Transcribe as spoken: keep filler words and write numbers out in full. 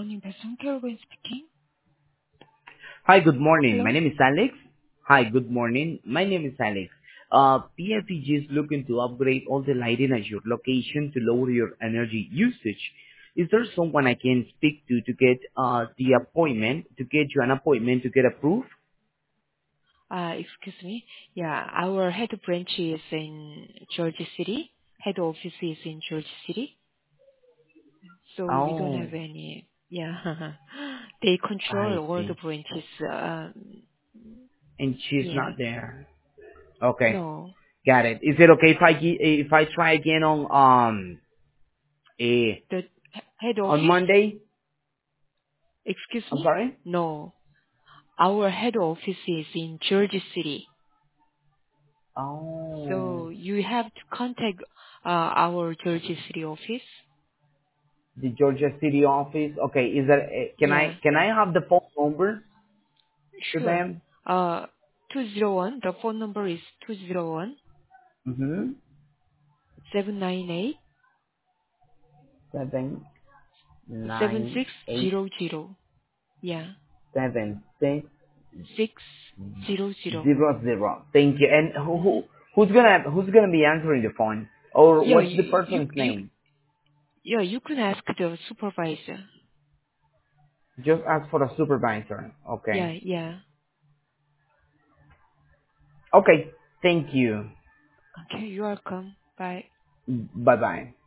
morning, Person Kelvin speaking. Hi, good morning. My Hello? name is Alex. Hi, good morning. My name is Alex. Uh, P F E G is looking to upgrade all the lighting at your location to lower your energy usage. Is there someone I can speak to to get uh, the appointment, to get you an appointment to get approved? Uh, Excuse me. Yeah, our head branch is in Georgia City. Head office is in Georgia City, so we don't Oh, have any. Yeah. They I control all the see. branches. um, And she's Yeah. not there. Okay, No. got it. Is it okay if I gi- if I try again on um eh, The head on office? Monday? Excuse I'm me? sorry. No. Our head office is in Georgia City, Oh. so you have to contact uh, our Georgia City office. The Georgia City office. Okay, is that eh, can Yeah. I can I have the phone number to Sure. them? Uh, two zero one. The phone number is two zero one Mm-hmm. seven nine eight Seven seven nine six eight zero zero. Yeah, seven six six zero zero. zero zero. Thank you. And who Mm-hmm. who who's gonna who's gonna be answering the phone? Or Yeah, what's you, the you person's you name? yeah you can ask the supervisor. Just ask for a supervisor. Okay. Yeah, yeah. Okay. Thank you. Okay, you're welcome. Bye. Bye bye.